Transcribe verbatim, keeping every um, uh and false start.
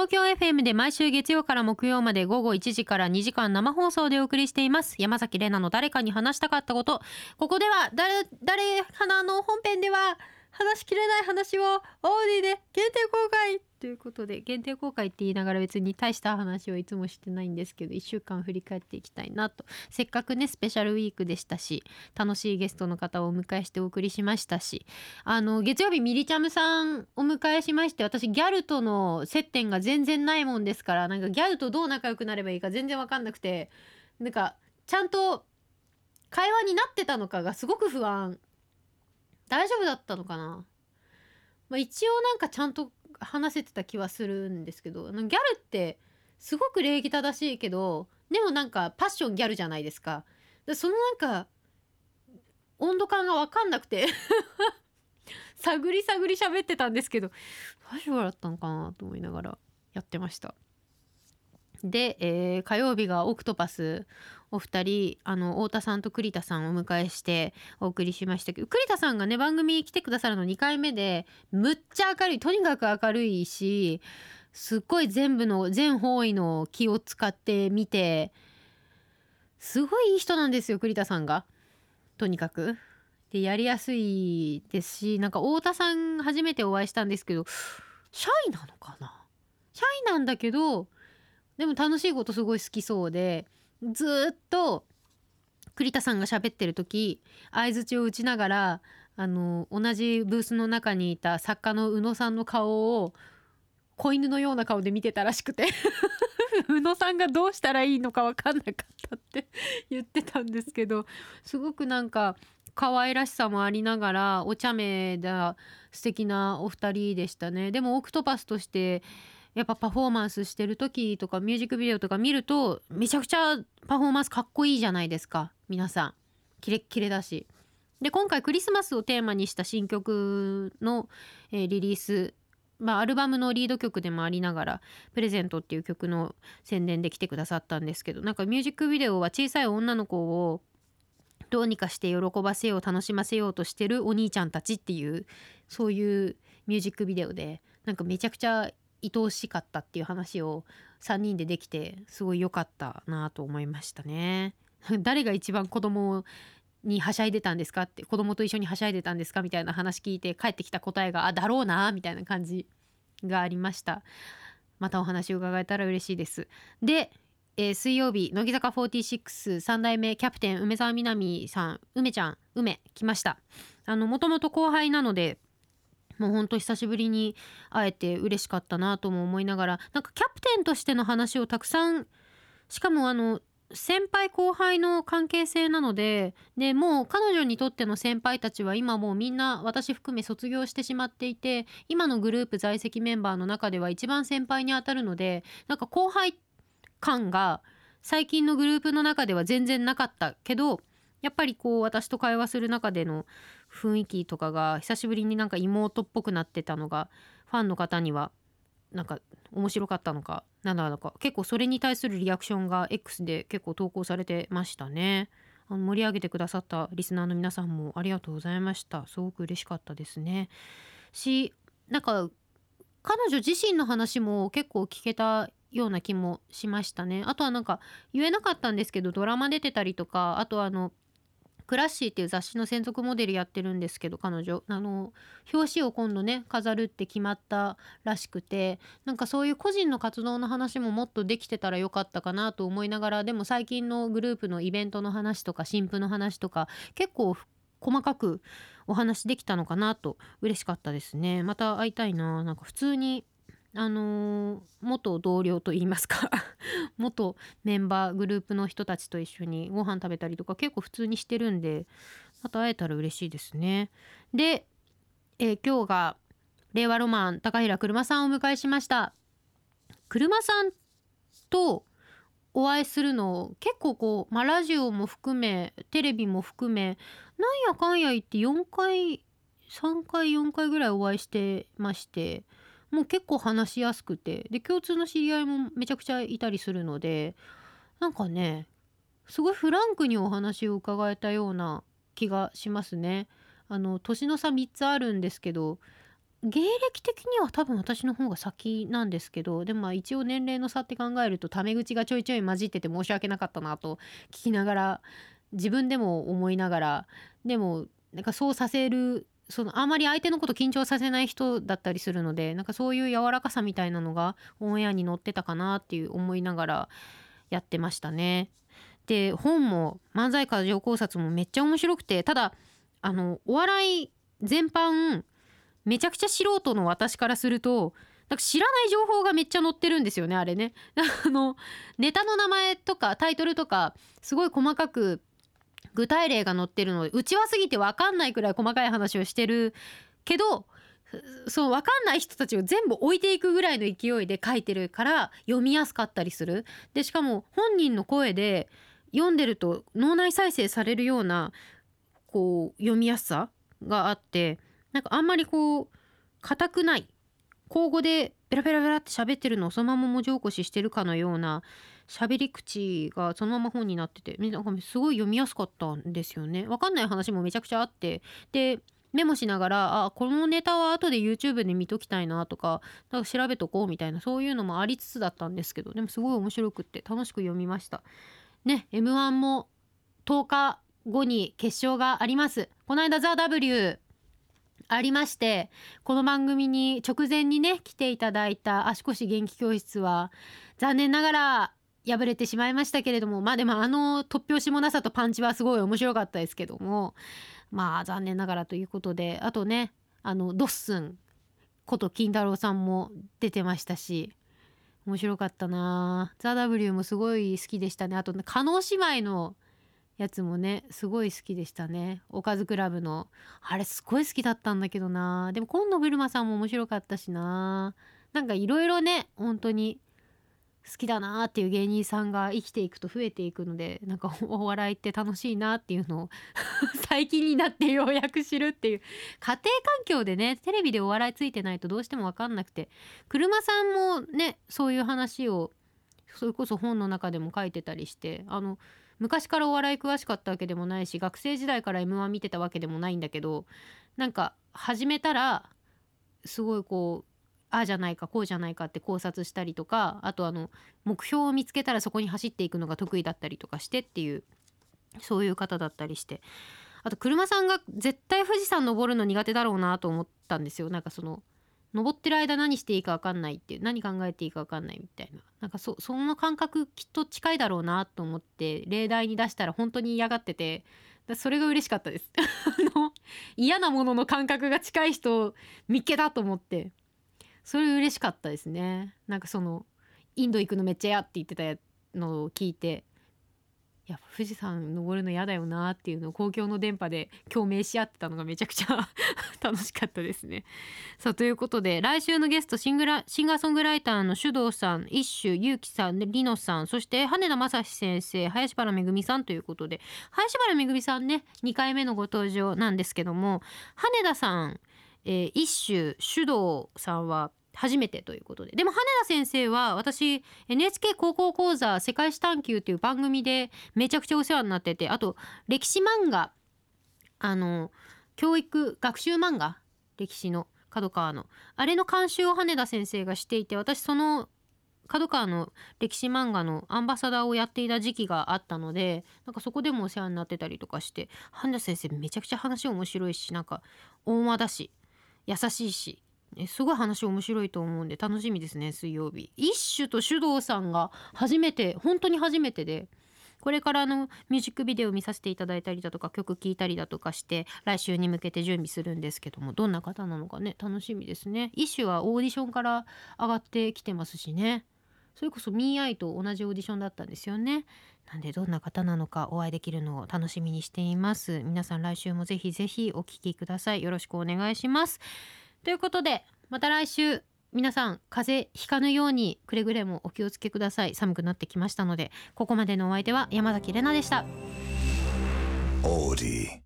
東京 エフエム で毎週月曜から木曜まで午後いちじからにじかん生放送でお送りしています山崎怜奈の誰かに話したかったこと。ここでは誰誰花の本編では話しきれない話をオーディで限定公開ということで、限定公開って言いながら別に大した話をいつもしてないんですけど、いっしゅうかん振り返っていきたいなと。せっかくねスペシャルウィークでしたし、楽しいゲストの方をお迎えしてお送りしましたし、あの月曜日ミリチャムさんお迎えしまして、私ギャルとの接点が全然ないもんですから、なんかギャルとどう仲良くなればいいか全然わかんなくて、なんかちゃんと会話になってたのかがすごく不安。大丈夫だったのかな。まあ、一応なんかちゃんと話せてた気はするんですけど、あのギャルってすごく礼儀正しいけど、でもなんかパッションギャルじゃないですか。でそのなんか温度感が分かんなくて探り探り喋ってたんですけど、大丈夫だったのかなと思いながらやってました。で、えー火曜日がオクトパスお二人、あの太田さんと栗田さんをお迎えしてお送りしましたけど、栗田さんがね番組来てくださるのにかいめで、むっちゃ明るい、とにかく明るいし、すっごい全部の全方位の気を使って見て、すごいいい人なんですよ栗田さんが。とにかくでやりやすいですし、なんか太田さん初めてお会いしたんですけど、シャイなのかな、シャイなんだけどでも楽しいことすごい好きそうで、ずーっと栗田さんが喋ってる時相槌を打ちながら、あの同じブースの中にいた作家の宇野さんの顔を子犬のような顔で見てたらしくて宇野さんがどうしたらいいのか分かんなかったって言ってたんですけど、すごくなんか可愛らしさもありながらお茶目だ素敵なお二人でしたね。でもオクトパスとしてやっぱパフォーマンスしてる時とかミュージックビデオとか見るとめちゃくちゃパフォーマンスかっこいいじゃないですか。皆さんキレッキレだし。で今回クリスマスをテーマにした新曲の、えーリリース、まあ、アルバムのリード曲でもありながらプレゼントっていう曲の宣伝で来てくださったんですけど、なんかミュージックビデオは小さい女の子をどうにかして喜ばせよう楽しませようとしてるお兄ちゃんたちっていう、そういうミュージックビデオで、なんかめちゃくちゃ愛おしかったっていう話をさんにんでできてすごい良かったなと思いましたね。誰が一番子供にはしゃいでたんですかって、子供と一緒にはしゃいでたんですかみたいな話聞いて帰ってきた答えがあだろうなみたいな感じがありました。またお話を伺えたら嬉しいです。で、えー水曜日乃木坂フォーティーシックスさん代目キャプテン梅澤美波さん、梅ちゃん梅来ました。あのもともと後輩なのでもうほんと久しぶりに会えて嬉しかったなとも思いながら、なんかキャプテンとしての話をたくさん、しかもあの先輩後輩の関係性なので、でもう彼女にとっての先輩たちは今もうみんな私含め卒業してしまっていて、今のグループ在籍メンバーの中では一番先輩にあたるので、なんか後輩感が最近のグループの中では全然なかったけど、やっぱりこう私と会話する中での雰囲気とかが久しぶりになんか妹っぽくなってたのがファンの方にはなんか面白かったのかなんだろうか、結構それに対するリアクションが X で結構投稿されてましたね。あの盛り上げてくださったリスナーの皆さんもありがとうございました。すごく嬉しかったですね。し、なんか彼女自身の話も結構聞けたような気もしましたね。あとはなんか言えなかったんですけどドラマ出てたりとか、あとはあのクラッシーっていう雑誌の専属モデルやってるんですけど、彼女あの表紙を今度ね飾るって決まったらしくて、なんかそういう個人の活動の話ももっとできてたらよかったかなと思いながら、でも最近のグループのイベントの話とか新婦の話とか結構細かくお話できたのかなと嬉しかったですね。また会いたいな。なんか普通にあのー元同僚といいますか元メンバーグループの人たちと一緒にご飯食べたりとか結構普通にしてるんで、また会えたら嬉しいですね。で、えー今日が令和ロマン高平車さんをお迎えしました。車さんとお会いするの結構こう、まあ、ラジオも含めテレビも含めなんやかんや言ってよんかいさんかいよんかいぐらいお会いしてまして、もう結構話しやすくて、で共通の知り合いもめちゃくちゃいたりするので、なんかねすごいフランクにお話を伺えたような気がしますね。あの年の差みっつあるんですけど、 芸歴的には多分私の方が先なんですけど、でもまあ一応年齢の差って考えるとタメ口がちょいちょい混じってて申し訳なかったなと聞きながら、自分でも思いながら、でもなんかそうさせる、そのあまり相手のこと緊張させない人だったりするので、なんかそういう柔らかさみたいなのがオンエアに載ってたかなっていう思いながらやってましたね。で本も漫才過剰考察もめっちゃ面白くて、ただあのお笑い全般めちゃくちゃ素人の私からするとなんか知らない情報がめっちゃ載ってるんですよね、あれね。あのネタの名前とかタイトルとかすごい細かく具体例が載ってるので、うちわすぎて分かんないくらい細かい話をしてるけど、そう分かんない人たちを全部置いていくぐらいの勢いで書いてるから読みやすかったりする。でしかも本人の声で読んでると脳内再生されるようなこう読みやすさがあって、なんかあんまりこう硬くない口語でペラペラペラって喋ってるのをそのまま文字起こししてるかのような喋り口がそのまま本になってて、なんかすごい読みやすかったんですよね。わかんない話もめちゃくちゃあって、でメモしながら、あこのネタは後で YouTube で見ときたいなとか、なんか調べとこうみたいな、そういうのもありつつだったんですけど、でもすごい面白くって楽しく読みましたね。 エムワン もとおかごに決勝があります。この間 ザ・ ダブリュー ありまして、この番組に直前にね来ていただいた足腰元気教室は残念ながら敗れてしまいましたけれども、まあでもあの突拍子もなさとパンチはすごい面白かったですけども、まあ残念ながらということで、あとねあのドッスンこと金太郎さんも出てましたし面白かったな。ザ・ ダブリュー もすごい好きでしたね。あとね叶姉妹のやつもねすごい好きでしたね。おかずクラブのあれすごい好きだったんだけどな。でも今野ブルマさんも面白かったしな。なんかいろいろね本当に好きだなっていう芸人さんが生きていくと増えていくので、なんかお笑いって楽しいなっていうのを最近になってようやく知るっていう。家庭環境でねテレビでお笑いついてないとどうしても分かんなくて、車さんもねそういう話をそれこそ本の中でも書いてたりして、あの昔からお笑い詳しかったわけでもないし、学生時代から エムワン 見てたわけでもないんだけど、なんか始めたらすごいこうああじゃないかこうじゃないかって考察したりとか、あとあの目標を見つけたらそこに走っていくのが得意だったりとかしてっていう、そういう方だったりして、あと車さんが絶対富士山登るの苦手だろうなと思ったんですよ。なんかその登ってる間何していいか分かんないっていう、何考えていいか分かんないみたいな、なんか そ, その感覚きっと近いだろうなと思って例題に出したら本当に嫌がってて、それが嬉しかったですあの嫌なものの感覚が近い人見っけだと思って、それ嬉しかったですね。なんかそのインド行くのめっちゃ嫌って言ってたのを聞いて、いや富士山登るの嫌だよなっていうのを公共の電波で共鳴し合ってたのがめちゃくちゃ楽しかったですね。さあということで来週のゲストシングラシンガーソングライターの手動さん、一種ゆうきさん、りのさん、そして羽田正史先生、林原めぐみさんということで、林原めぐみさんねにかいめのご登場なんですけども、羽田さん、えー、一種手動さんは初めてということで、でも羽田先生は私 エヌエイチケー 高校講座世界史探究という番組でめちゃくちゃお世話になってて、あと歴史漫画、あの教育学習漫画、歴史の角川のあれの監修を羽田先生がしていて、私その角川の歴史漫画のアンバサダーをやっていた時期があったので、なんかそこでもお世話になってたりとかして、羽田先生めちゃくちゃ話面白いし、なんか温和だし優しいし、すごい話面白いと思うんで楽しみですね。水曜日一種と手動さんが初めて、本当に初めてで、これからのミュージックビデオ見させていただいたりだとか曲聴いたりだとかして来週に向けて準備するんですけども、どんな方なのかね楽しみですね。一種はオーディションから上がってきてますしね、それこそミーアイと同じオーディションだったんですよね。なんでどんな方なのかお会いできるのを楽しみにしています。皆さん来週もぜひぜひお聞きください。よろしくお願いします。ということでまた来週、皆さん風邪ひかぬようにくれぐれもお気をつけください。寒くなってきましたので、ここまでのお相手は山崎怜奈でした。オーディ